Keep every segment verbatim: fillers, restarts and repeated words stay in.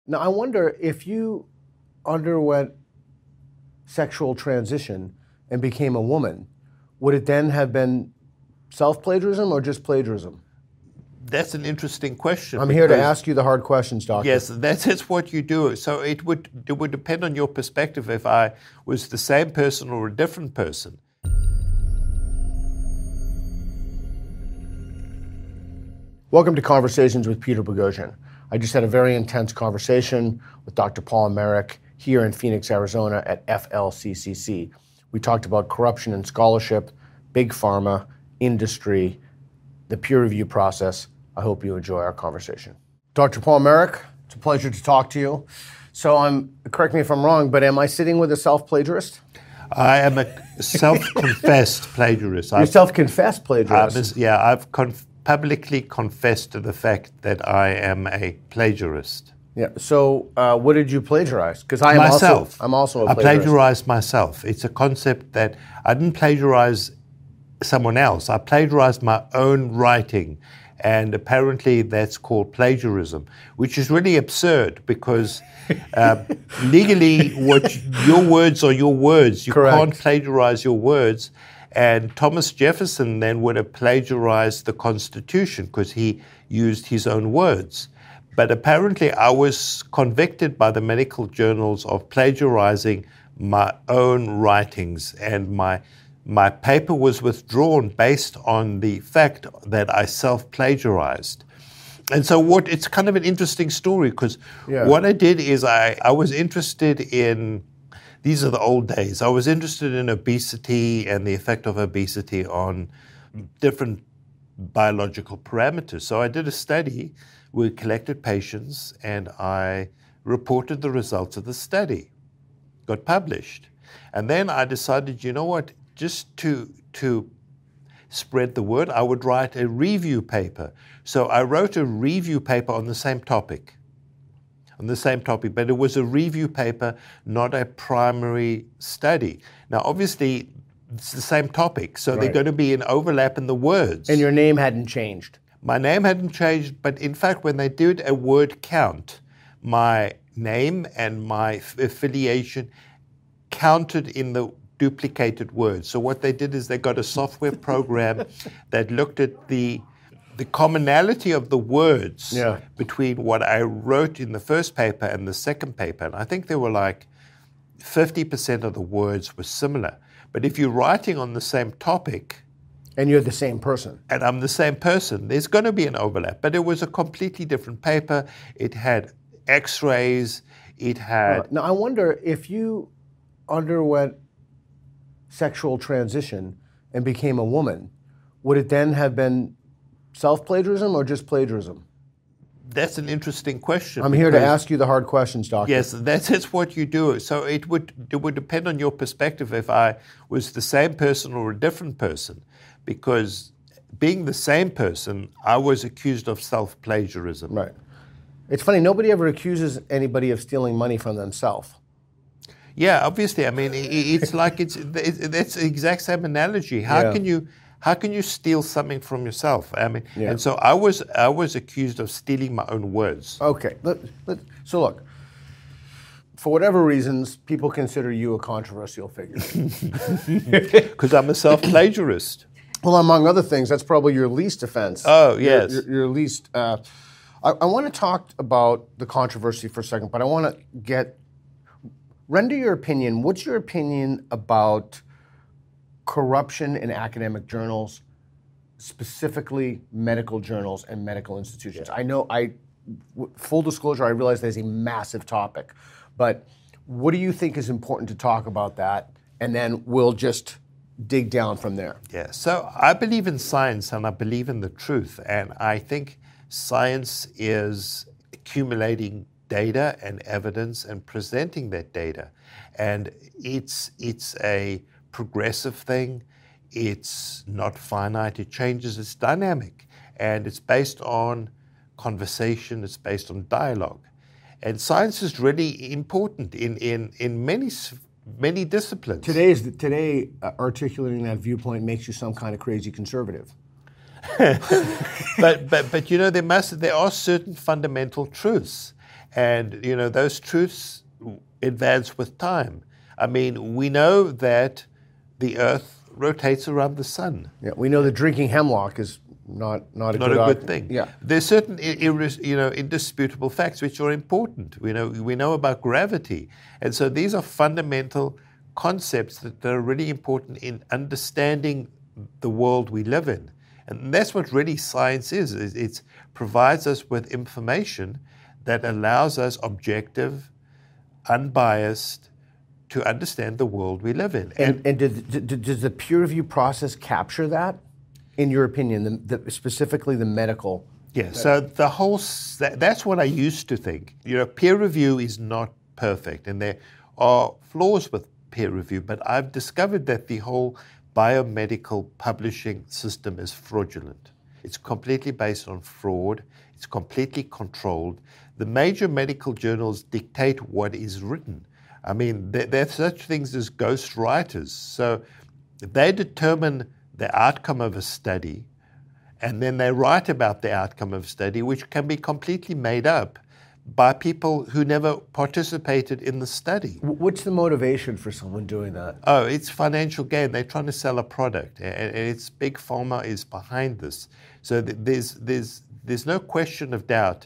Now, I wonder if you underwent sexual transition and became a woman, would it then have been self-plagiarism or just plagiarism? That's an interesting question. I'm here to ask you the hard questions, Doctor. Yes, that is what you do. So it would it would depend on your perspective if I was the same person or a different person. Welcome to Conversations with Peter Boghossian. I just had a very intense conversation with Doctor Paul Marik here in Phoenix, Arizona at F L C C C. We talked about corruption in scholarship, big pharma, industry, the peer review process. I hope you enjoy our conversation. Doctor Paul Marik, it's a pleasure to talk to you. So I'm, correct me if I'm wrong, but am I sitting with a self-plagiarist? I am a self-confessed plagiarist. You're self-confessed plagiarist? Uh, yeah, I've conf- publicly confessed to the fact that I am a plagiarist. Yeah. So uh, what did you plagiarize? Because I am myself. also, I'm also a I plagiarist. plagiarized myself. It's a concept that I didn't plagiarize someone else. I plagiarized my own writing. And apparently that's called plagiarism, which is really absurd because uh, legally what your words are your words. You Correct. Can't plagiarize your words. And Thomas Jefferson then would have plagiarized the Constitution because he used his own words. But apparently I was convicted by the medical journals of plagiarizing my own writings, and my My paper was withdrawn based on the fact that I self-plagiarized. And so what it's kind of an interesting story because yeah. what I did is I, I was interested in, these are the old days, I was interested in obesity and the effect of obesity on different biological parameters. So I did a study, we collected patients, and I reported the results of the study, got published. And then I decided, you know what, just to to spread the word, I would write a review paper. So I wrote a review paper on the same topic, on the same topic, but it was a review paper, not a primary study. Now, obviously, it's the same topic, so right. There's going to be an overlap in the words. And your name hadn't changed. My name hadn't changed, but in fact, when they did a word count, my name and my affiliation counted in the duplicated words. So what they did is they got a software program that looked at the the commonality of the words yeah. between what I wrote in the first paper and the second paper. And I think there were like fifty percent of the words were similar. But if you're writing on the same topic, and you're the same person, and I'm the same person, there's going to be an overlap. But it was a completely different paper. It had x-rays. It had... Uh, now, I wonder if you underwent sexual transition and became a woman, would it then have been self-plagiarism or just plagiarism? That's an interesting question. I'm here to ask you the hard questions, Doctor. Yes, that's, that's what you do. So it would it would depend on your perspective if I was the same person or a different person, because being the same person, I was accused of self-plagiarism. Right. It's funny, nobody ever accuses anybody of stealing money from themselves. Yeah, obviously. I mean, it's like it's that's the exact same analogy. How yeah. can you how can you steal something from yourself? I mean, yeah. and so I was I was accused of stealing my own words. Okay, let, let, so look, for whatever reasons, people consider you a controversial figure because I'm a self-plagiarist. Well, among other things, that's probably your least offense. Oh, yes, your, your, your least. Uh, I, I want to talk about the controversy for a second, but I want to get. Render your opinion. What's your opinion about corruption in academic journals, specifically medical journals and medical institutions? Yeah. I know, I, full disclosure, I realize that's a massive topic, but what do you think is important to talk about that? And then we'll just dig down from there. Yeah, so I believe in science and I believe in the truth. And I think science is accumulating data and evidence and presenting that data. And it's it's a progressive thing. It's not finite. It changes. It's dynamic. And it's based on conversation. It's based on dialogue. And science is really important in, in, in many many disciplines. Today, is the, today uh, articulating that viewpoint makes you some kind of crazy conservative. but, but, but, you know, there must there are certain fundamental truths. And, you know, those truths advance with time. I mean, we know that the Earth rotates around the sun. Yeah, we know that drinking hemlock is not not a Not good, a good op- thing. Yeah, There's certain i- irres- you know indisputable facts which are important. We know we know about gravity, and so these are fundamental concepts that are really important in understanding the world we live in. And that's what really science is. It provides us with information that allows us objective, unbiased, to understand the world we live in. and and did, did, does the peer review process capture that, in your opinion, the, the, specifically the medical? Yeah, so the whole, s- that- that's what I used to think. You know, peer review is not perfect, and there are flaws with peer review, but I've discovered that the whole biomedical publishing system is fraudulent. It's completely based on fraud. It's completely controlled. The major medical journals dictate what is written. I mean, there, there are such things as ghost writers. So they determine the outcome of a study, and then they write about the outcome of a study, which can be completely made up by people who never participated in the study. W- What's the motivation for someone doing that? Oh, it's financial gain. They're trying to sell a product, and, and it's big pharma is behind this. So th- there's there's there's no question of doubt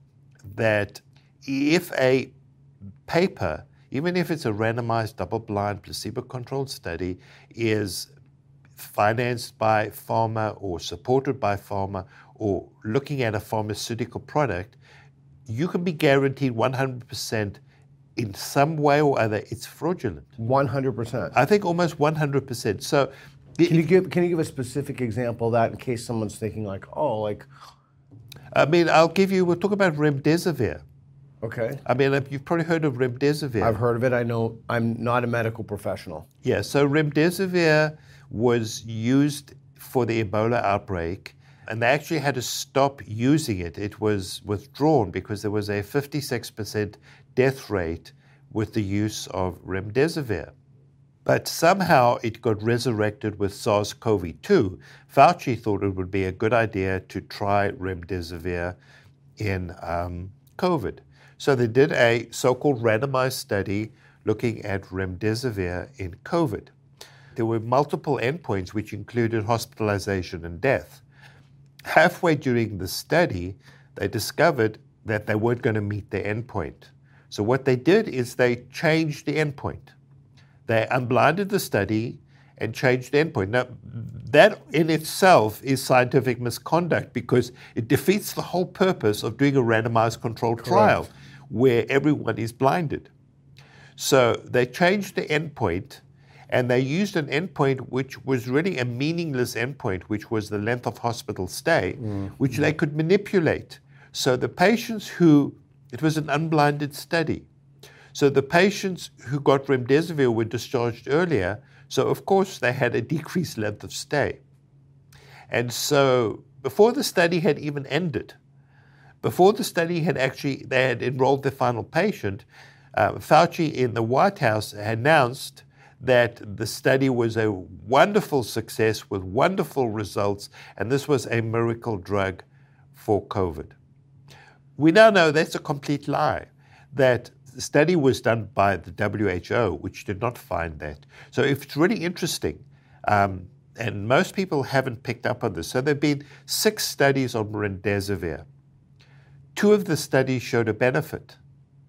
that if a paper, even if it's a randomized, double-blind, placebo-controlled study, is financed by pharma or supported by pharma or looking at a pharmaceutical product, you can be guaranteed one hundred percent in some way or other it's fraudulent. one hundred percent. I think almost one hundred percent. So, Can you give Can you give a specific example of that in case someone's thinking like, oh, like, I mean, I'll give you, we'll talk about remdesivir. okay, I mean, you've probably heard of remdesivir. I've heard of it. I know I'm not a medical professional. Yeah, so remdesivir was used for the Ebola outbreak, and they actually had to stop using it. It was withdrawn because there was a fifty-six percent death rate with the use of remdesivir. But somehow it got resurrected with SARS-C o V two. Fauci thought it would be a good idea to try remdesivir in um, COVID. So they did a so-called randomized study looking at remdesivir in COVID. There were multiple endpoints which included hospitalization and death. Halfway during the study, they discovered that they weren't going to meet the endpoint. So what they did is they changed the endpoint. They unblinded the study and changed the endpoint. Now, that in itself is scientific misconduct because it defeats the whole purpose of doing a randomized controlled trial where everyone is blinded. So they changed the endpoint, and they used an endpoint which was really a meaningless endpoint, which was the length of hospital stay, mm. which they could manipulate. So the patients who, it was an unblinded study. So the patients who got remdesivir were discharged earlier, so of course they had a decreased length of stay. And so before the study had even ended, before the study had actually, they had enrolled the final patient, uh, Fauci in the White House announced that the study was a wonderful success with wonderful results, and this was a miracle drug for COVID. We now know that's a complete lie, that the study was done by the W H O, which did not find that. So if it's really interesting, um, and most people haven't picked up on this, so there have been six studies on remdesivir. Two of the studies showed a benefit.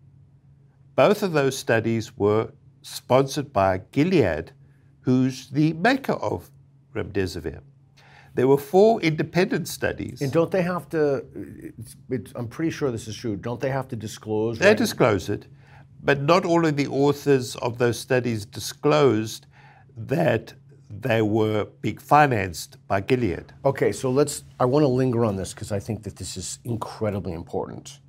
Both of those studies were sponsored by Gilead, who's the maker of remdesivir. There were four independent studies. And don't they have to, it's, it's, I'm pretty sure this is true, don't they have to disclose? They right? disclose it, but not all of the authors of those studies disclosed that they were being financed by Gilead. Okay, so let's, I want to linger on this because I think that this is incredibly important.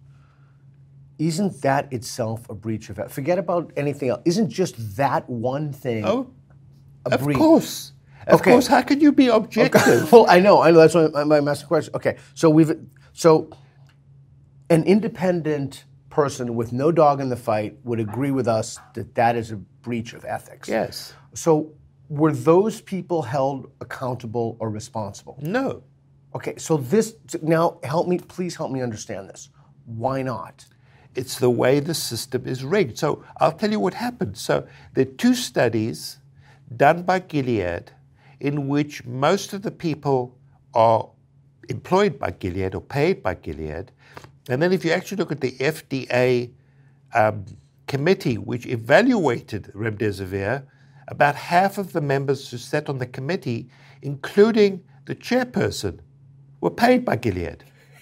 Isn't that itself a breach of, forget about anything else, isn't just that one thing Oh, a of breach? course. Of Okay. course, how can you be objective? Okay. Well, I know, I know, that's why I'm I'm asking question. Okay, so we've, so an independent person with no dog in the fight would agree with us that that is a breach of ethics. Yes. So were those people held accountable or responsible? No. Okay, so this, now help me, please help me understand this. Why not? It's the way the system is rigged. So I'll tell you what happened. So there are two studies done by Gilead in which most of the people are employed by Gilead or paid by Gilead. And then if you actually look at the F D A um, committee which evaluated remdesivir, about half of the members who sat on the committee, including the chairperson, were paid by Gilead.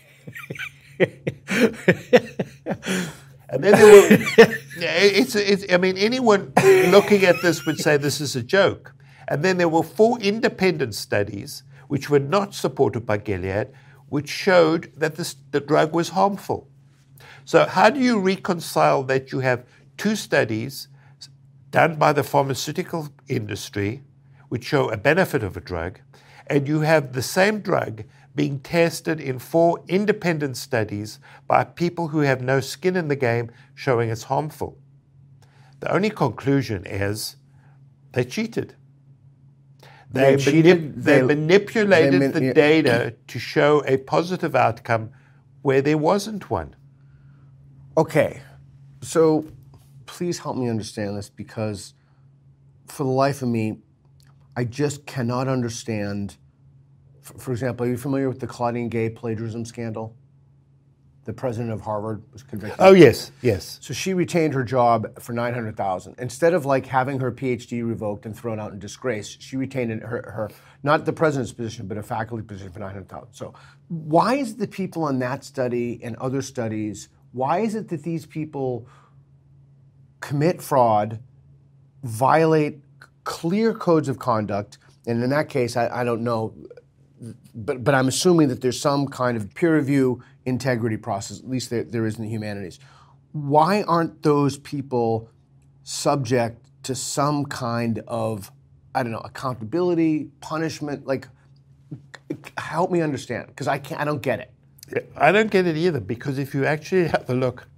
And then there were, it's, it's, I mean, anyone looking at this would say this is a joke. And then there were four independent studies, which were not supported by Gilead, which showed that this, the drug was harmful. So how do you reconcile that you have two studies done by the pharmaceutical industry, which show a benefit of a drug, and you have the same drug being tested in four independent studies by people who have no skin in the game, showing it's harmful? The only conclusion is they cheated. They, They cheated, manip- they, they- manipulated they man- the yeah. data to show a positive outcome where there wasn't one. Okay, so please help me understand this, because for the life of me, I just cannot understand. For, for example, are you familiar with the Claudine Gay plagiarism scandal? The president of Harvard was convicted. Oh, yes, yes. So she retained her job for nine hundred thousand dollars. Instead of like having her PhD revoked and thrown out in disgrace, she retained her, her not the president's position, but a faculty position for nine hundred thousand dollars. So why is it the people in that study and other studies, why is it that these people commit fraud, violate clear codes of conduct, and in that case, I, I don't know, but but I'm assuming that there's some kind of peer review integrity process, at least there, there is in the humanities. Why aren't those people subject to some kind of, I don't know, accountability, punishment? Like, help me understand, because I can't, I don't get it. I don't get it either, because if you actually have a look,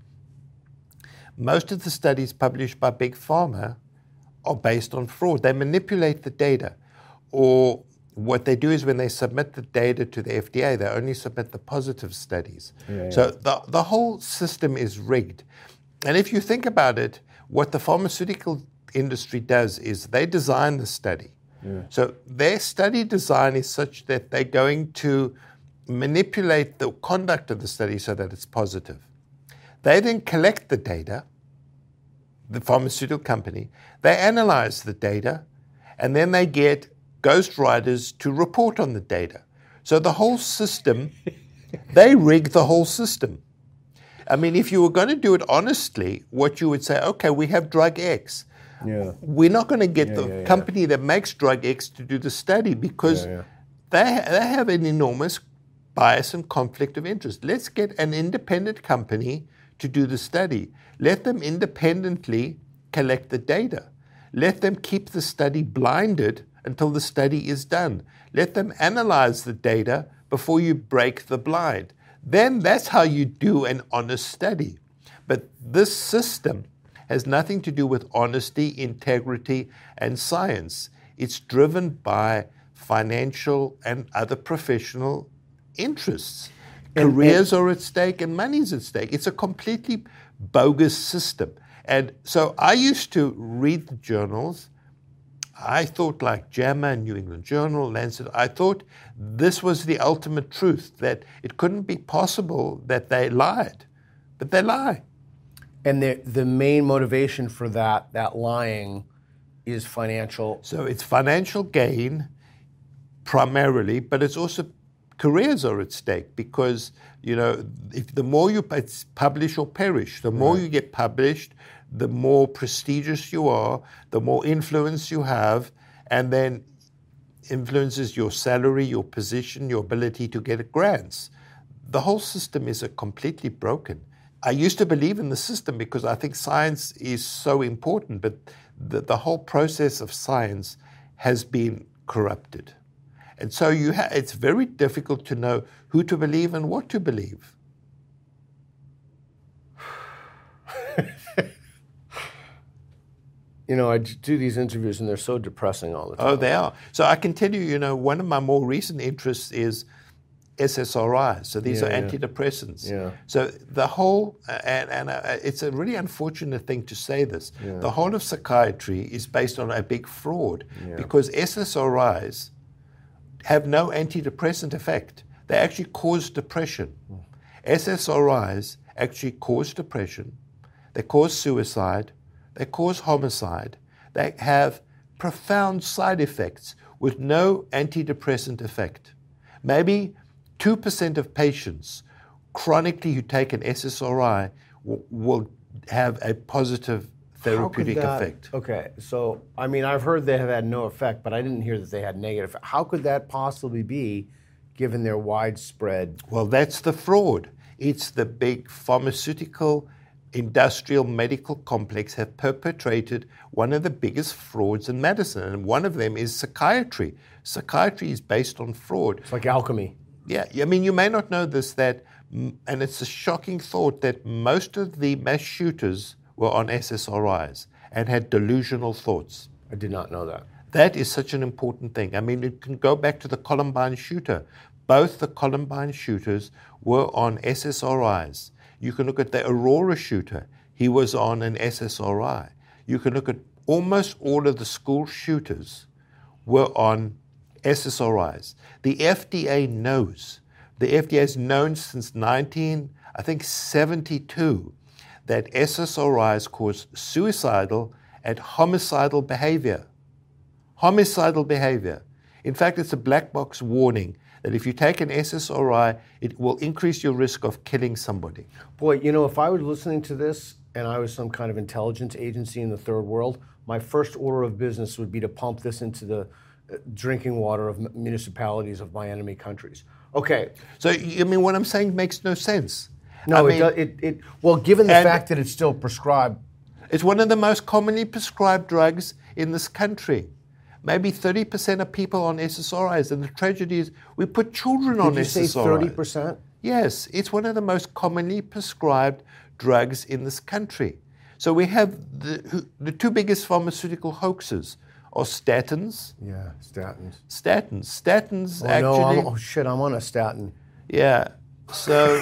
most of the studies published by Big Pharma are based on fraud. They manipulate the data, or what they do is when they submit the data to the F D A, they only submit the positive studies. Yeah, so yeah. the, the whole system is rigged. And if you think about it, what the pharmaceutical industry does is they design the study. Yeah. So their study design is such that they're going to manipulate the conduct of the study so that it's positive. They then collect the data, the pharmaceutical company, they analyze the data, and then they get ghostwriters to report on the data. So the whole system, they rig the whole system. I mean, if you were going to do it honestly, what you would say, okay, we have drug X. Yeah. We're not going to get Yeah, the yeah, yeah. company that makes drug X to do the study because Yeah, yeah. They, they have an enormous bias and conflict of interest. Let's get an independent company to do the study. Let them independently collect the data. Let them keep the study blinded until the study is done. Let them analyze the data before you break the blind. Then that's how you do an honest study. But this system has nothing to do with honesty, integrity, and science. It's driven by financial and other professional interests. And- Careers are at stake and money's at stake. It's a completely bogus system. And so I used to read the journals. I thought like JAMA, New England Journal, Lancet, I thought this was the ultimate truth, that it couldn't be possible that they lied. But they lie. And the the main motivation for that that lying is financial. So it's financial gain primarily, but it's also careers are at stake because, you know, if the more you it's publish or perish, the more Right. you get published, the more prestigious you are, the more influence you have, and then influences your salary, your position, your ability to get grants. The whole system is a completely broken. I used to believe in the system because I think science is so important, but the, the whole process of science has been corrupted. And so you ha- it's very difficult to know who to believe and what to believe. You know, I do these interviews and they're so depressing all the time. Oh, they are. So I can tell you, you know, one of my more recent interests is S S R Is. So these Yeah, are yeah. antidepressants. Yeah. So the whole, uh, and, and uh, it's a really unfortunate thing to say this, Yeah. the whole of psychiatry is based on a big fraud Yeah. because S S R Is have no antidepressant effect. They actually cause depression. Mm. S S R Is actually cause depression, they cause suicide, they cause homicide, they have profound side effects with no antidepressant effect. Maybe two percent of patients chronically who take an S S R I will, will have a positive therapeutic How could that- effect. Okay, so I mean, I've heard they have had no effect, but I didn't hear that they had negative. How could that possibly be, given their widespread? Well, that's the fraud. It's the big pharmaceutical, industrial, medical complex have perpetrated one of the biggest frauds in medicine, and one of them is psychiatry. Psychiatry is based on fraud. It's like alchemy. Yeah, I mean, you may not know this, that, and it's a shocking thought that most of the mass shooters were on S S R Is and had delusional thoughts. I did not know that. That is such an important thing. I mean, it can go back to the Columbine shooter. Both the Columbine shooters were on S S R Is. You can look at the Aurora shooter. He was on an S S R I. You can look at almost all of the school shooters were on S S R Is. The F D A knows. The F D A has known since nineteen, I think seventy-two, that S S R Is cause suicidal and homicidal behavior. Homicidal behavior. In fact, it's a black box warning that if you take an S S R I, it will increase your risk of killing somebody. Boy, you know, if I was listening to this and I was some kind of intelligence agency in the third world, my first order of business would be to pump this into the uh, drinking water of m- municipalities of my enemy countries. Okay. So, I mean, what I'm saying makes no sense. No, I it, mean, does, it, it, well, given the and- fact that it's still prescribed, It's one of the most commonly prescribed drugs in this country. Maybe thirty percent of people on S S R Is, and the tragedy is we put children on did you S say S R Is. thirty percent? Yes, it's one of the most commonly prescribed drugs in this country. So we have the, who- the two biggest pharmaceutical hoaxes are statins. Yeah, statins. Statins. Statins Oh, actually. no, I'm, oh, shit, I'm on a statin. Yeah. So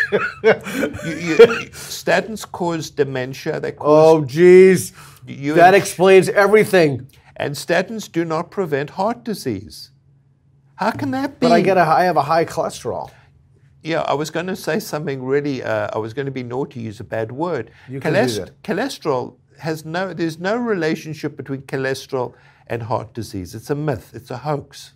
you, you, statins cause dementia. They cause Oh, geez. you That and- explains everything. and statins do not prevent heart disease. How can that be? But I get a, I have a high cholesterol. Yeah, I was going to say something really. Uh, I was going to be naughty, use a bad word. You can do that. Cholesterol has no. There's no relationship between cholesterol and heart disease. It's a myth. It's a hoax.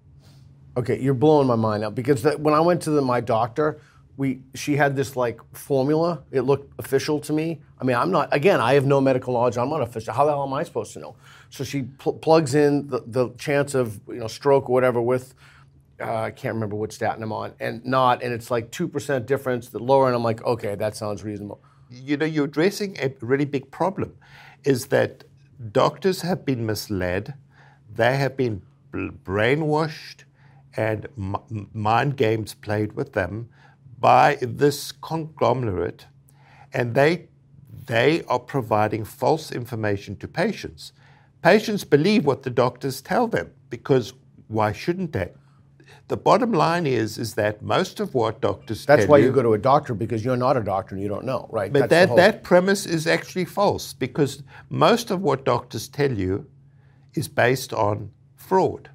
Okay, you're blowing my mind now because the, when I went to the, my doctor, we she had this like formula. It looked official to me. I mean, I'm not. Again, I have no medical knowledge. I'm not official. How the hell am I supposed to know? So she pl- plugs in the, the chance of you know stroke or whatever with. Uh, I can't remember what statin I'm on, and not, and it's like two percent difference. The lower, and I'm like, okay, that sounds reasonable. You know, you're addressing a really big problem. Is that doctors have been misled, they have been bl- brainwashed, and m- mind games played with them by this conglomerate, and they they are providing false information to patients. Patients believe what the doctors tell them because why shouldn't they? The bottom line is is that most of what doctors That's tell why you, you go to a doctor because you're not a doctor and you don't know, right? but That's the that, whole- that premise is actually false because most of what doctors tell you is based on fraud.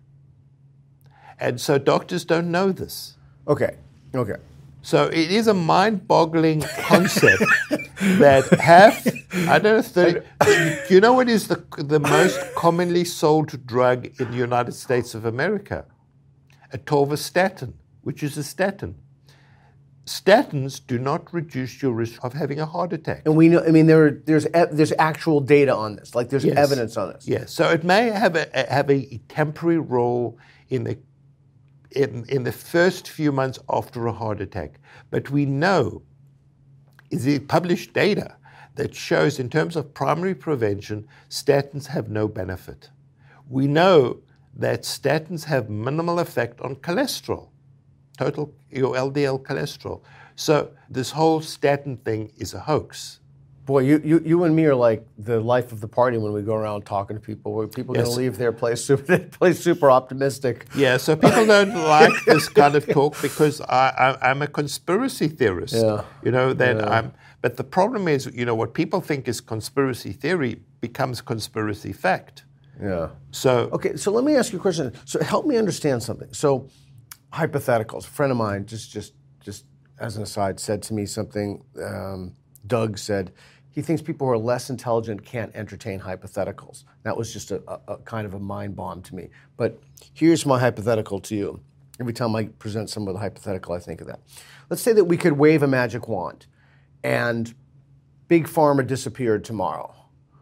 And so doctors don't know this. Okay, okay. So it is a mind-boggling concept that half, I don't know, thirty, do you know what is the, the most commonly sold drug in the United States of America? Atorvastatin, which is a statin. Statins do not reduce your risk of having a heart attack. And we know. I mean, there there's e- there's actual data on this. Like there's Yes. evidence on this. Yes, so it may have a, a- have a temporary role in the in, in the first few months after a heart attack, but we know is the published data that shows in terms of primary prevention, statins have no benefit. We know that statins have minimal effect on cholesterol, total your L D L cholesterol. So this whole statin thing is a hoax. Boy, you, you you and me are like the life of the party when we go around talking to people. Where people are Yes. going to leave their place super, place super optimistic. Yeah, so people don't like this kind of talk because I, I, I'm a conspiracy theorist. Yeah. You know, that Yeah. I'm, but the problem is, you know, what people think is conspiracy theory becomes conspiracy fact. Yeah. So, Okay, so let me ask you a question. So help me understand something. So hypotheticals. A friend of mine, just just just as an aside, said to me something. Um, Doug said he thinks people who are less intelligent can't entertain hypotheticals. That was just a, a, a kind of a mind bomb to me. But here's my hypothetical to you. Every time I present someone with a hypothetical, I think of that. Let's say that we could wave a magic wand and Big Pharma disappeared tomorrow.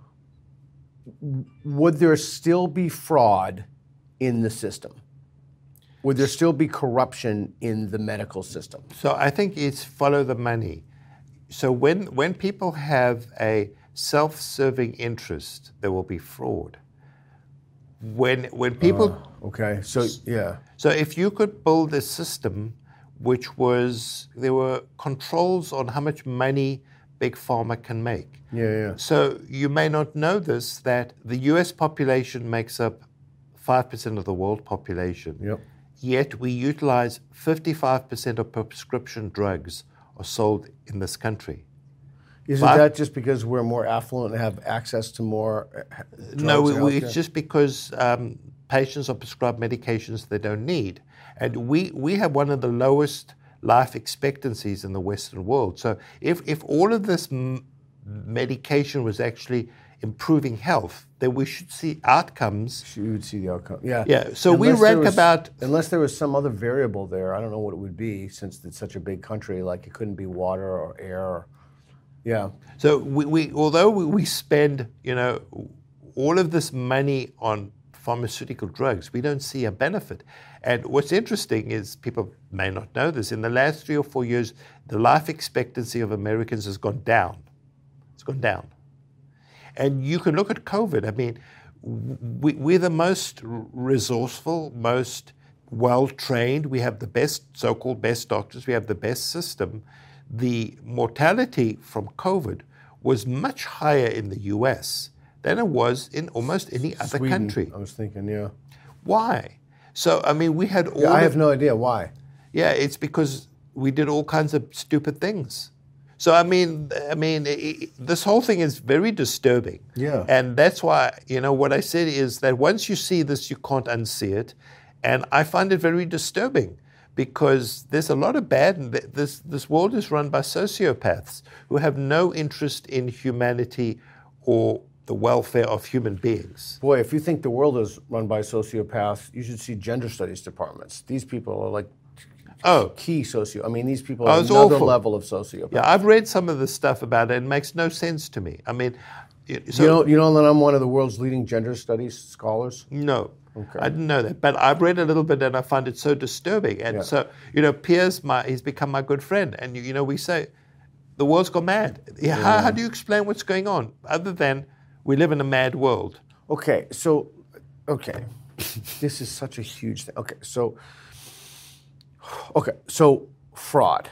Would there still be fraud in the system? Would there still be corruption in the medical system? so I think it's follow the money. So when when people have a self-serving interest, there will be fraud. When when people Uh, okay, so yeah. So if you could build a system which was, there were controls on how much money Big Pharma can make. Yeah, yeah. So you may not know this, that the U S population makes up five percent of the world population. Yep. Yet we utilize fifty-five percent of prescription drugs are sold in this country. Isn't But- that just because we're more affluent and have access to more uh, drugs No, we, and we, healthcare? it's just because um, patients are prescribed medications they don't need. And we, we have one of the lowest life expectancies in the Western world. So if, if all of this m- medication was actually improving health, then we should see outcomes. You would see the outcome. Yeah. Yeah, so we Unless there rank was- about- Unless there was some other variable there, I don't know what it would be, since it's such a big country. Like it couldn't be water or air. Or, yeah. So we, we although we, we spend, you know, all of this money on pharmaceutical drugs, we don't see a benefit. And what's interesting is, people may not know this, in the last three or four years, the life expectancy of Americans has gone down. It's gone down. And you can look at COVID. I mean, we, we're the most resourceful, most well-trained. We have the best, so-called best doctors. We have the best system. The mortality from COVID was much higher in the U S than it was in almost any other Sweden, country. I was thinking, yeah. Why? So, I mean, we had all Yeah, I the- have no idea why. yeah, it's because we did all kinds of stupid things. So I mean, I mean, i i this whole thing is very disturbing. Yeah. And that's why, you know, what I said is that once you see this, you can't unsee it, and I find it very disturbing because there's a lot of bad. And th- this this world is run by sociopaths who have no interest in humanity or the welfare of human beings. Boy, if you think the world is run by sociopaths, you should see gender studies departments. These people are like Oh. key socio. I mean, these people Oh, are it's another awful. level of sociopath. Yeah, I've read some of the stuff about it, and it makes no sense to me. I mean, y- so you know, you know that I'm one of the world's leading gender studies scholars. no, Okay. I didn't know that. But I've read a little bit, and I find it so disturbing. And Yeah. so, you know, Piers, my he's become my good friend, and you, you know, we say the world's gone mad. Yeah, How, how do you explain what's going on, other than we live in a mad world? Okay, so, okay, this is such a huge thing. Okay, so, okay, so fraud.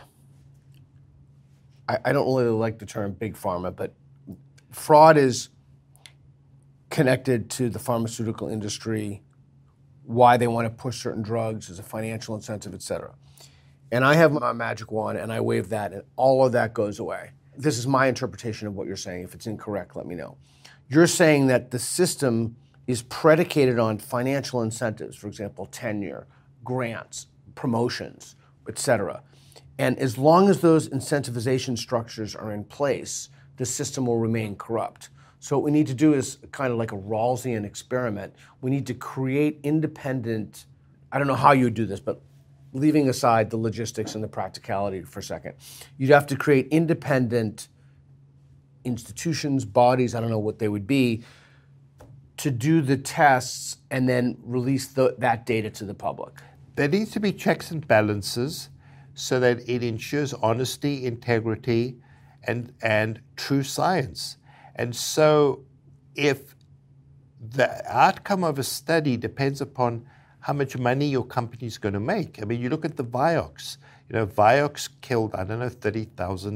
I, I don't really like the term big pharma, but fraud is connected to the pharmaceutical industry, why they want to push certain drugs as a financial incentive, et cetera. And I have my magic wand, and I wave that, and all of that goes away. This is my interpretation of what you're saying. If it's incorrect, let me know. You're saying that the system is predicated on financial incentives, for example, tenure, grants, promotions, et cetera. And as long as those incentivization structures are in place, the system will remain corrupt. So what we need to do is kind of like a Rawlsian experiment. We need to create independent, I don't know how you would do this, but leaving aside the logistics and the practicality for a second, you'd have to create independent institutions, bodies, I don't know what they would be, to do the tests and then release the, that data to the public. There needs to be checks and balances so that it ensures honesty, integrity, and, and true science. And so if the outcome of a study depends upon how much money your company is going to make. I mean, you look at the Vioxx. You know, Vioxx killed, I don't know, thirty thousand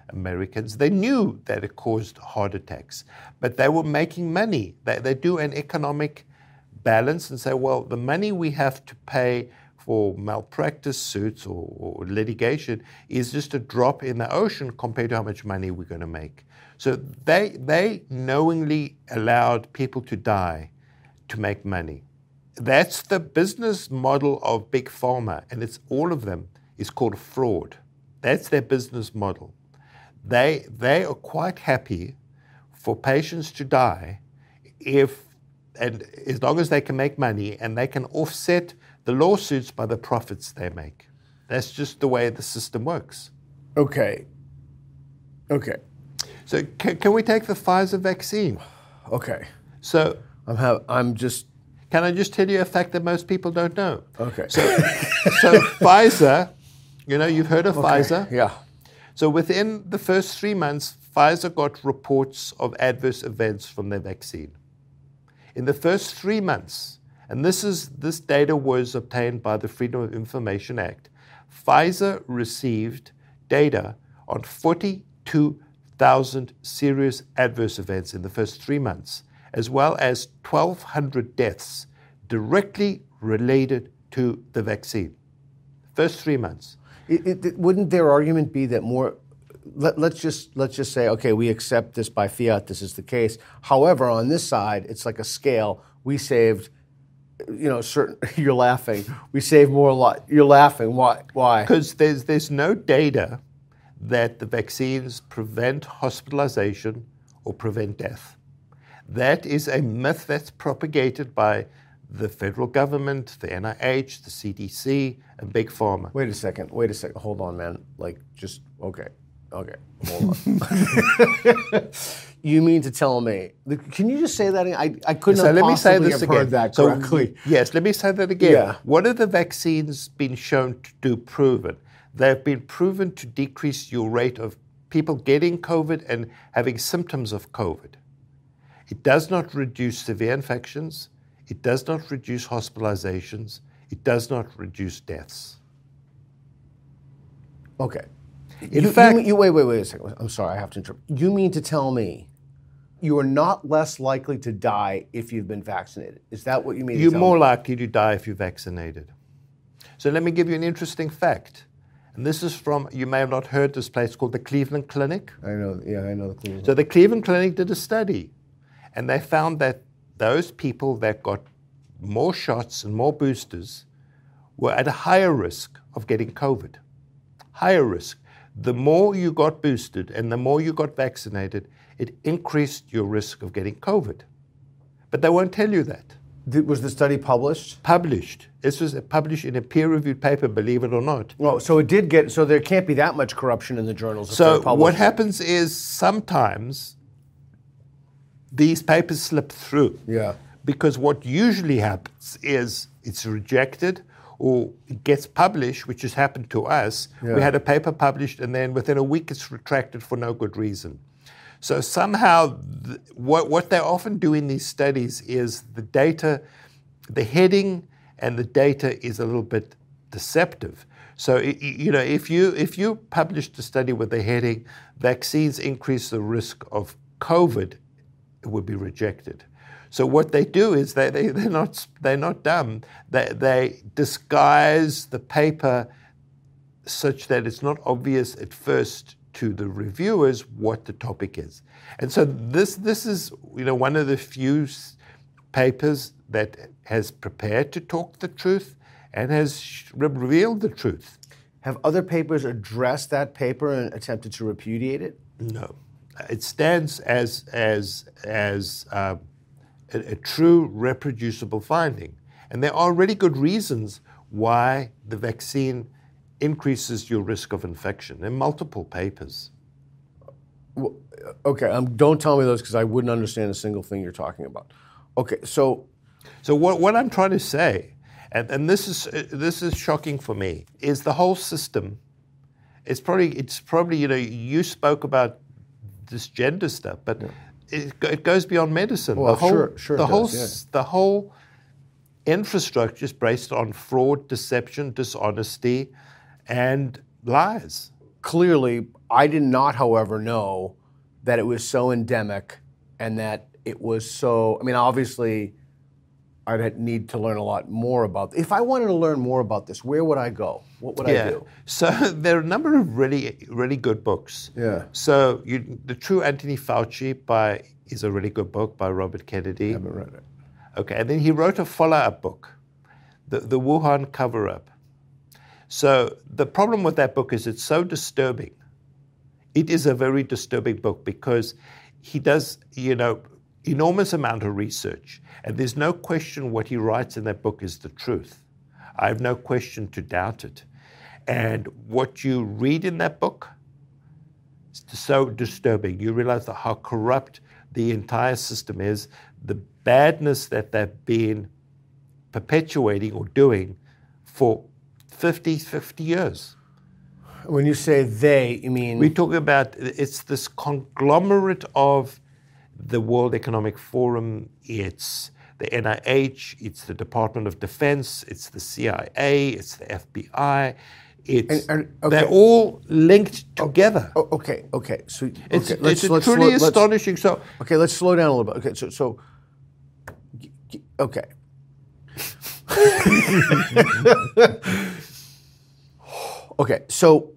Americans. They knew that it caused heart attacks, but they were making money. They, they do an economic balance and say, well, the money we have to pay for malpractice suits or, or litigation is just a drop in the ocean compared to how much money we're going to make. So they, they knowingly allowed people to die to make money. That's the business model of Big Pharma, and it's all of them is called fraud. That's their business model. They, they are quite happy for patients to die if, and as long as they can make money and they can offset the lawsuits by the profits they make. That's just the way the system works. Okay. Okay. So can, can we take the Pfizer vaccine? Okay. So I'm have, I'm just. Can I just tell you a fact that most people don't know? Okay. So, so Pfizer, you know, you've heard of Okay. Pfizer. Yeah. So within the first three months, Pfizer got reports of adverse events from their vaccine. In the first three months, and this is this data was obtained by the Freedom of Information Act, Pfizer received data on forty-two thousand serious adverse events in the first three months, as well as twelve hundred deaths directly related to the vaccine. First three months. It, it, wouldn't their argument be that more? Let, let's just let's just say, okay, we accept this by fiat. This is the case. However, on this side, it's like a scale. We saved, you know, certain. You're laughing. We saved more. Li- you're laughing. Why? Why? Because there's there's no data that the vaccines prevent hospitalization or prevent death. That is a myth that's propagated by the federal government, the N I H, the C D C, and Big Pharma. Wait a second. Wait a second. Hold on, man. Like, just okay. Okay. Hold on. You mean to tell me? Can you just say that? I I couldn't so have let me say possibly this have again. heard that so, correctly. Yes, let me say that again. Yeah. What have the vaccines been shown to do proven? They've been proven to decrease your rate of people getting COVID and having symptoms of COVID. It does not reduce severe infections. It does not reduce hospitalizations. It does not reduce deaths. Okay. In you, fact, you, you wait, wait, wait a second. I'm sorry, I have to interrupt. You mean to tell me you are not less likely to die if you've been vaccinated? Is that what you mean? you're to tell more me? likely to die if you're vaccinated. So let me give you an interesting fact. And this is from, you may have not heard this place called the Cleveland Clinic. I know. Yeah, I know the Cleveland. So the Cleveland Clinic did a study, and they found that those people that got more shots and more boosters were at a higher risk of getting COVID. Higher risk. The more you got boosted and the more you got vaccinated, it increased your risk of getting COVID. But they won't tell you that. Did, was the study published? Published. This was published in a peer-reviewed paper, believe it or not. Well, so it did get. So there can't be that much corruption in the journals. If So they're published. what happens is sometimes these papers slip through. Yeah. Because what usually happens is it's rejected or it gets published, which has happened to us. Yeah. We had a paper published and then within a week it's retracted for no good reason. So somehow th- what, what they often do in these studies is the data, the heading and the data is a little bit deceptive. So it, you know, if you if you published a study with the heading, vaccines increase the risk of COVID, it would be rejected. So what they do is they, they, they're not they're not dumb. They, they disguise the paper such that it's not obvious at first to the reviewers what the topic is. And so this this is you know one of the few papers that has prepared to talk the truth and has revealed the truth. Have other papers addressed that paper and attempted to repudiate it? No, it stands as as as uh, a, a true reproducible finding, and there are really good reasons why the vaccine increases your risk of infection in multiple papers. Well, okay, um, don't tell me those because I wouldn't understand a single thing you're talking about. Okay, so So what what I'm trying to say, and, and this is uh, this is shocking for me, is the whole system. It's probably it's probably you know you spoke about this gender stuff, but yeah. it, it goes beyond medicine. Well, the whole, sure, sure the it whole does, yeah. the whole infrastructure is based on fraud, deception, dishonesty, and lies. clearly, I did not, however, know that it was so endemic and that it was so, I mean, obviously, I'd need to learn a lot more about. If I wanted to learn more about this, where would I go? What would yeah. I do? So there are a number of really, really good books. Yeah. So you, The True Anthony Fauci by is a really good book by Robert Kennedy. I haven't read it. Okay, and then he wrote a follow-up book, the, the Wuhan Cover-Up. So the problem with that book is it's so disturbing. It is a very disturbing book because he does, you know, enormous amount of research. And there's no question what he writes in that book is the truth. I have no question to doubt it. And what you read in that book is so disturbing. You realize how corrupt the entire system is, the badness that they've been perpetuating or doing for fifty, fifty years. When you say they, you mean? We talk about, it's this conglomerate of the World Economic Forum, it's the N I H, it's the Department of Defense, it's the C I A, it's the F B I. It's, and, and, okay. They're all linked together. Oh, okay, okay. So okay, it's, let's, it's let's, truly let's, astonishing. So okay, let's slow down a little bit. Okay, so so okay. Okay, so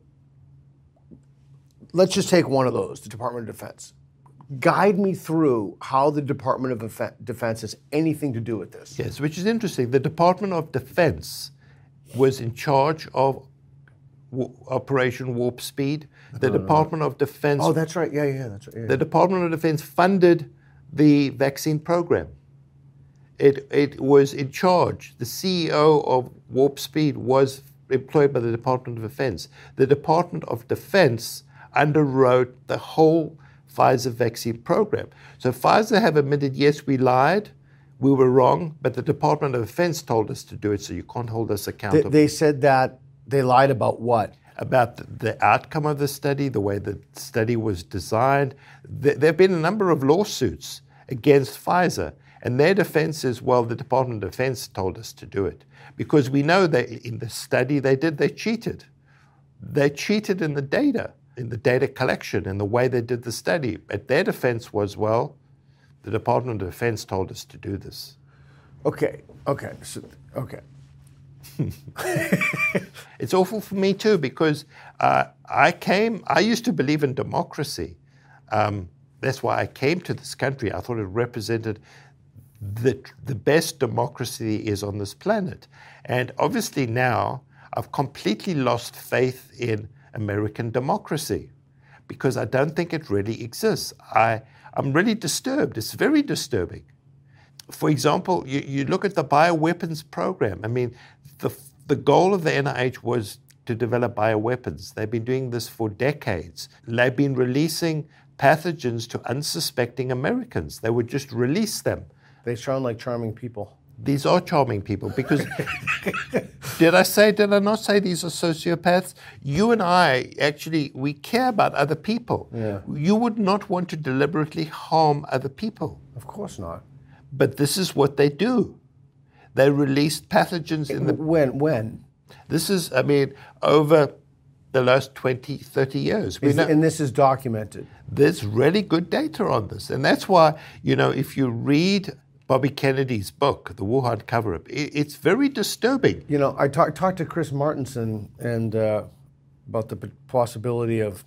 let's just take one of those, the Department of Defense. Guide me through how the Department of Defense has anything to do with this. Yes, which is interesting. The Department of Defense was in charge of w- Operation Warp Speed. The uh, Department of Defense... Oh, that's right. Yeah, yeah, that's right. Yeah, the yeah. Department of Defense funded the vaccine program. It, it was in charge. The C E O of Warp Speed was employed by the Department of Defense. The Department of Defense underwrote the whole Pfizer vaccine program. So Pfizer have admitted, yes, we lied, we were wrong, but the Department of Defense told us to do it, so you can't hold us accountable. They, they said that they lied about what? About the, the outcome of the study, the way the study was designed. There, there have been a number of lawsuits against Pfizer, and their defense is, well, the Department of Defense told us to do it. Because we know that in the study they did, they cheated. They cheated in the data, in the data collection, in the way they did the study. But their defense was, well, the Department of Defense told us to do this. Okay, okay, so, okay. It's awful for me too, because uh, I came, I used to believe in democracy. Um, that's why I came to this country. I thought it represented the, the best democracy is on this planet. And obviously now I've completely lost faith in American democracy because I don't think it really exists. I, I'm really disturbed. It's very disturbing. For example, you, you look at the bioweapons program. I mean, the, the goal of the N I H was to develop bioweapons. They've been doing this for decades. They've been releasing pathogens to unsuspecting Americans. They would just release them. They sound like charming people. These are charming people because, did I say, did I not say these are sociopaths? You and I, actually, we care about other people. Yeah. You would not want to deliberately harm other people. Of course not. But this is what they do. They released pathogens in the... When? When? This is, I mean, over the last twenty, thirty years. We Is, know, and this is documented. There's really good data on this. And that's why, you know, if you read Bobby Kennedy's book, The Wuhan Cover-Up, it, it's very disturbing. You know, I talked talked to Chris Martenson and uh, about the p- possibility of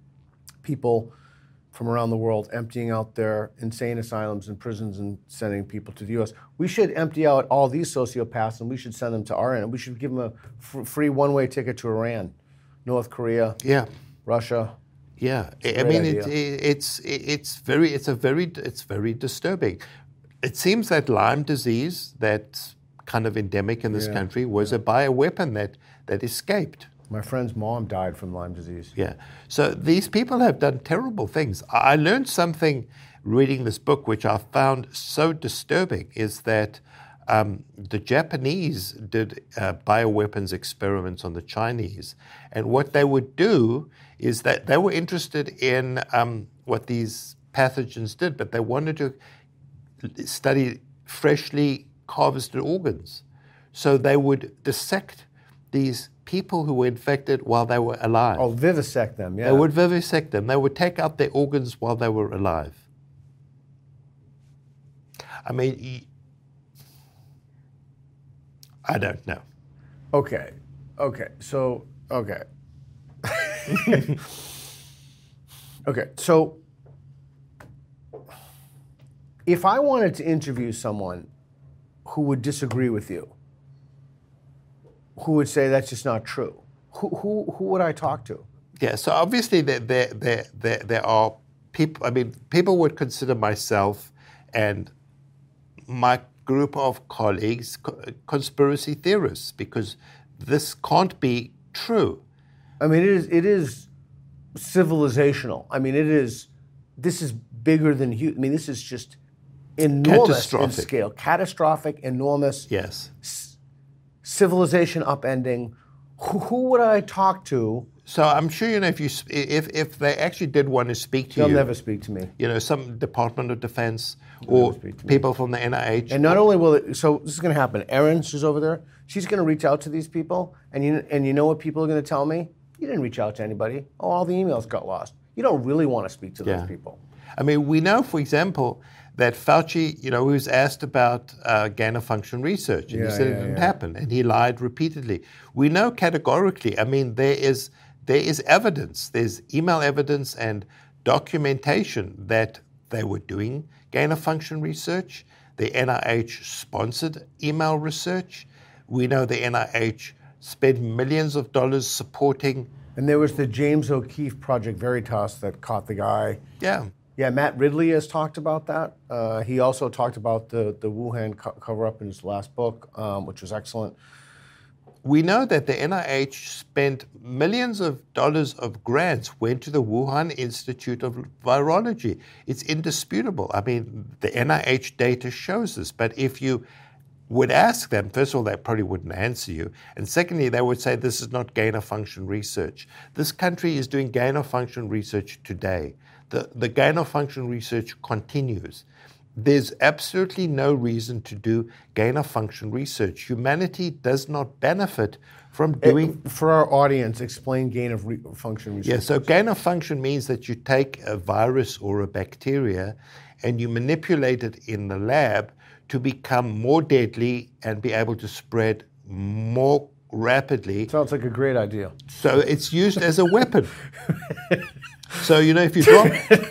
people from around the world emptying out their insane asylums and prisons and sending people to the U S. We should empty out all these sociopaths and we should send them to our end. We should give them a f- free one-way ticket to Iran, North Korea, Yeah. Russia. Yeah, It's I a mean, great it, idea. it, it's it's very it's a very it's very disturbing. It seems that Lyme disease, that kind of endemic in this Yeah, country, was a bioweapon that that escaped. My friend's mom died from Lyme disease. Yeah. So these people have done terrible things. I learned something reading this book, which I found so disturbing, is that um, the Japanese did uh, bioweapons experiments on the Chinese. And what they would do is that they were interested in um, what these pathogens did, but they wanted to study freshly harvested organs. So they would dissect these people who were infected while they were alive. Oh, vivisect them, yeah. They would vivisect them. They would take out their organs while they were alive. I mean, I don't know. Okay, okay, so, okay. Okay, so if I wanted to interview someone who would disagree with you, who would say that's just not true, who who, who would I talk to? Yeah, so obviously there, there, there, there, there are people, I mean, people would consider myself and my group of colleagues conspiracy theorists because this can't be true. I mean, it is it is civilizational. I mean, it is, this is bigger than human. I mean, this is just enormous in scale. Catastrophic, enormous. Yes. C- civilization upending. Who, who would I talk to? So I'm sure, you know, if you if if they actually did want to speak to They'll you. They'll never speak to me. You know, some Department of Defense They'll or people from the N I H. And not only will it, so this is going to happen. Erin, she's over there. She's going to reach out to these people. And you, and you know what people are going to tell me? You didn't reach out to anybody. Oh, all the emails got lost. You don't really want to speak to yeah. those people. I mean, we know, for example, that Fauci, you know, he was asked about uh, gain-of-function research, and yeah, he said yeah, it didn't yeah. happen, and he lied repeatedly. We know categorically, I mean, there is there is evidence, there's email evidence and documentation that they were doing gain-of-function research. The N I H sponsored email research. We know the N I H spent millions of dollars supporting. And there was the James O'Keefe Project Veritas that caught the guy. Yeah. Yeah, Matt Ridley has talked about that. Uh, he also talked about the, the Wuhan co- cover-up in his last book, um, which was excellent. We know that the N I H spent millions of dollars of grants went to the Wuhan Institute of Virology. It's indisputable. I mean, the N I H data shows this. But if you would ask them, first of all, they probably wouldn't answer you. And secondly, they would say this is not gain-of-function research. This country is doing gain-of-function research today. The, the gain-of-function research continues. There's absolutely no reason to do gain-of-function research. Humanity does not benefit from doing... It, for our audience, explain gain-of-function research. Yeah, so gain-of-function means that you take a virus or a bacteria and you manipulate it in the lab to become more deadly and be able to spread more rapidly. Sounds like a great idea. So it's used as a weapon. So, you know, if you drop...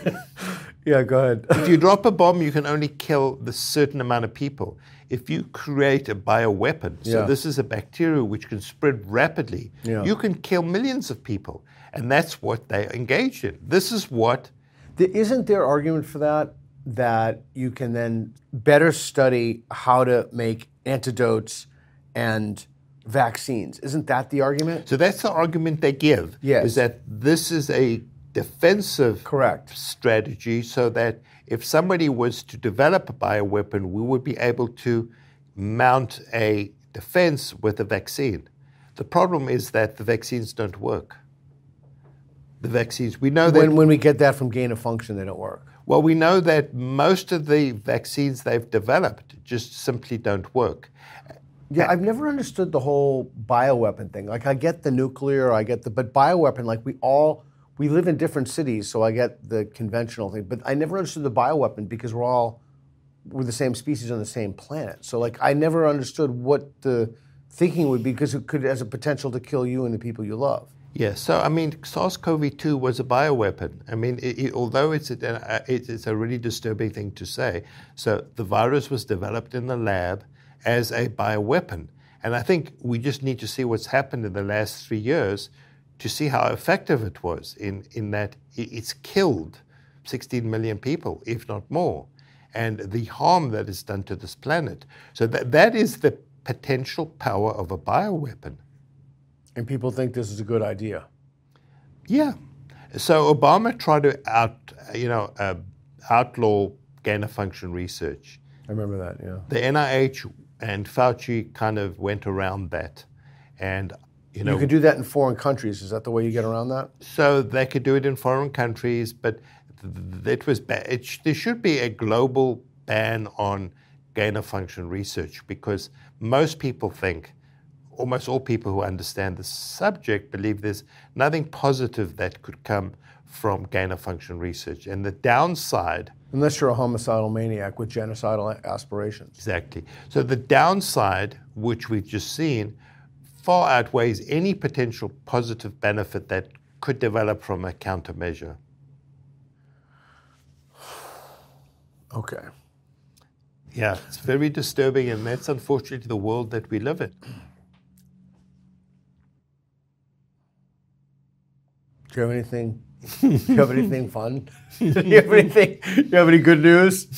Yeah, go ahead. If you drop a bomb, you can only kill the certain amount of people. If you create a bioweapon, so yeah. this is a bacteria which can spread rapidly, yeah. you can kill millions of people. And that's what they engaged in. This is what... Isn't there argument for that, that you can then better study how to make antidotes and vaccines? Isn't that the argument? So that's the argument they give, yes. is that this is a defensive Correct. strategy so that if somebody was to develop a bioweapon, we would be able to mount a defense with a vaccine. The problem is that the vaccines don't work. The vaccines, we know that... When, when we get that from gain of function, they don't work. Well, we know that most of the vaccines they've developed just simply don't work. Yeah, I've never understood the whole bioweapon thing. Like, I get the nuclear, I get the... But bioweapon, like, we all... We live in different cities, so I get the conventional thing. But I never understood the bioweapon because we're all... We're the same species on the same planet. So, like, I never understood what the thinking would be because it could has a potential to kill you and the people you love. Yeah, so, I mean, SARS-C o V two was a bioweapon. I mean, it, it, although it's a, it's a really disturbing thing to say, so the virus was developed in the lab as a bioweapon. And I think we just need to see what's happened in the last three years to see how effective it was in, in that it's killed sixteen million people, if not more, and the harm that is done to this planet. So that, that is the potential power of a bioweapon. And people think this is a good idea. Yeah. So Obama tried to out, you know, uh, outlaw gain-of-function research. I remember that, yeah. The N I H and Fauci kind of went around that. And, you know... You could do that in foreign countries. Is that the way you get around that? So they could do it in foreign countries, but it was ba- it sh- there should be a global ban on gain-of-function research because most people think almost all people who understand the subject believe there's nothing positive that could come from gain-of-function research. And the downside... Unless you're a homicidal maniac with genocidal aspirations. Exactly. So the downside, which we've just seen, far outweighs any potential positive benefit that could develop from a countermeasure. Okay. Yeah, it's very disturbing, and that's unfortunately the world that we live in. Do you have anything? Do you have anything fun? Do you have anything? Do you have any good news?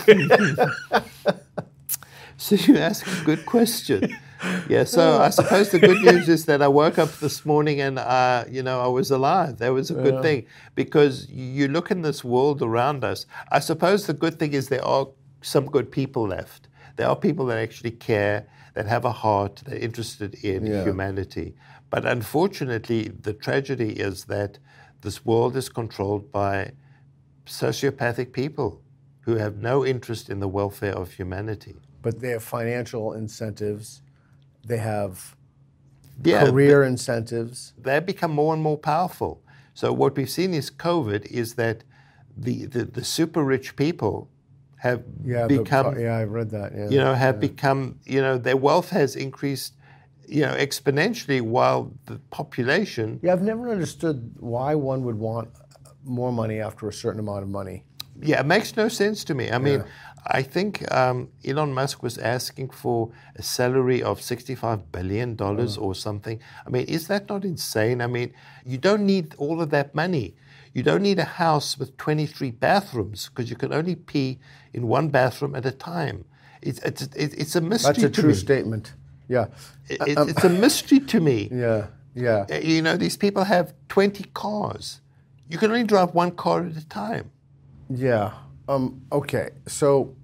So you ask a good question. Yeah. So I suppose the good news is that I woke up this morning and uh, you know I was alive. That was a good yeah. thing, because you look in this world around us. I suppose the good thing is there are some good people left. There are people that actually care, that have a heart, that are interested in yeah. humanity. But unfortunately, the tragedy is that this world is controlled by sociopathic people who have no interest in the welfare of humanity. But they have financial incentives. They have yeah, career they, incentives. They become more and more powerful. So what we've seen is COVID is that the, the, the super rich people have yeah, become... The, yeah, I've read that. Yeah, you know, have yeah. become, you know, their wealth has increased, you know, exponentially, while the population... Yeah, I've never understood why one would want more money after a certain amount of money. Yeah, it makes no sense to me. I mean, yeah. I think um, Elon Musk was asking for a salary of sixty-five billion dollars oh. or something. I mean, is that not insane? I mean, you don't need all of that money. You don't need a house with twenty-three bathrooms, because you can only pee in one bathroom at a time. It's, it's, it's a mystery to me. That's a true statement. Yeah. It, um, it's a mystery to me. Yeah, yeah. You know, these people have twenty cars. You can only drive one car at a time. Yeah. Um, okay. So,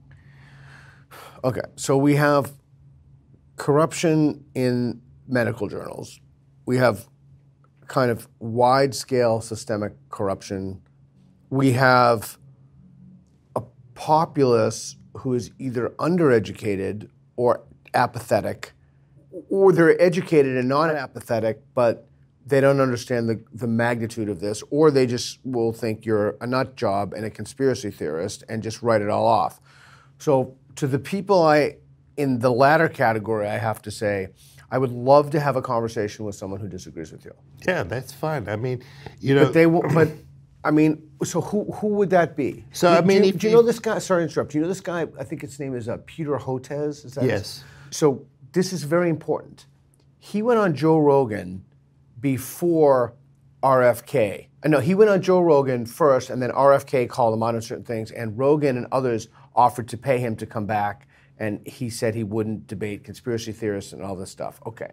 okay. So we have corruption in medical journals. We have kind of wide-scale systemic corruption. We have a populace who is either undereducated or apathetic, or they're educated and not apathetic, but they don't understand the, the magnitude of this, or they just will think you're a nut job and a conspiracy theorist and just write it all off. So to the people I, in the latter category, I have to say, I would love to have a conversation with someone who disagrees with you. Yeah, that's fine. I mean, you know... But they will, but, I mean, so who who would that be? So, do, I mean... Do, if do you know this guy? Sorry to interrupt. Do you know this guy? I think his name is uh, Peter Hotez. Is that Yes. His? So this is very important. He went on Joe Rogan before R F K. Uh, no, he went on Joe Rogan first, and then R F K called him out on certain things, and Rogan and others offered to pay him to come back, and he said he wouldn't debate conspiracy theorists and all this stuff. Okay.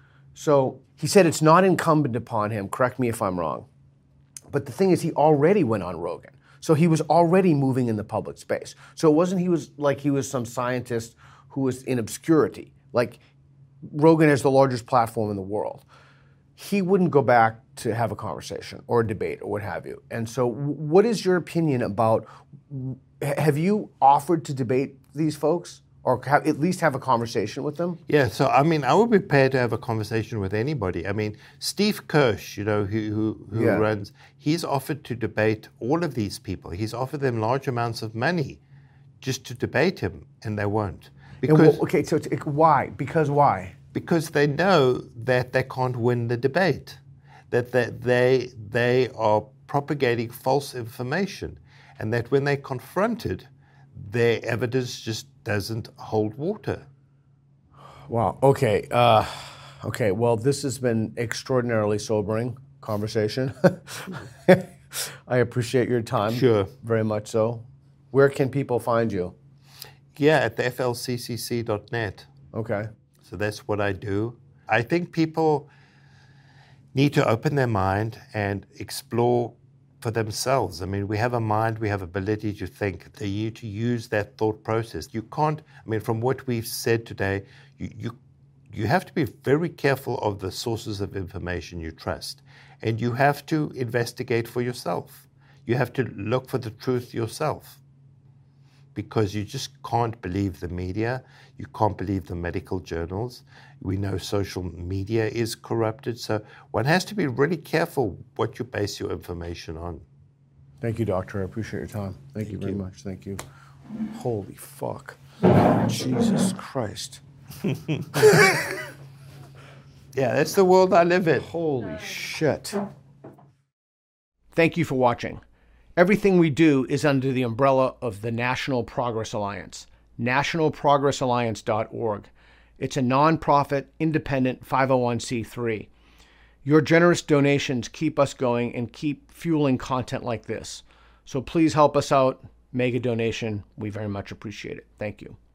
So he said it's not incumbent upon him, correct me if I'm wrong, but the thing is he already went on Rogan. So he was already moving in the public space. So it wasn't he was like he was some scientist who was in obscurity. Like Rogan is the largest platform in the world. He wouldn't go back to have a conversation or a debate or what have you. And so what is your opinion about, have you offered to debate these folks or have, at least have a conversation with them? Yeah, so I mean, I would be prepared to have a conversation with anybody. I mean, Steve Kirsch, you know, who, who, who yeah. runs, he's offered to debate all of these people. He's offered them large amounts of money just to debate him, and they won't. Because, well, okay, so it's, why? Because why? Because they know that they can't win the debate, that they, they, they are propagating false information, and that when they're confronted, their evidence just doesn't hold water. Wow, okay. Uh, okay, well, this has been extraordinarily sobering conversation. I appreciate your time. Sure. Very much so. Where can people find you? Yeah, at the F L C C C dot net. Okay. So that's what I do. I think people need to open their mind and explore for themselves. I mean, we have a mind, we have ability to think. They need to use that thought process. You can't, I mean, from what we've said today, you, you, you have to be very careful of the sources of information you trust. And you have to investigate for yourself. You have to look for the truth yourself. because you just can't believe the media. You can't believe the medical journals. We know social media is corrupted. So one has to be really careful what you base your information on. Thank you, Doctor. I appreciate your time. Thank, Thank you very you. much. Thank you. Holy fuck. Jesus Christ. Yeah, that's the world I live in. Holy shit. Thank you for watching. Everything we do is under the umbrella of the National Progress Alliance, national progress alliance dot org. It's a nonprofit, independent five oh one c three. Your generous donations keep us going and keep fueling content like this. So please help us out. Make a donation. We very much appreciate it. Thank you.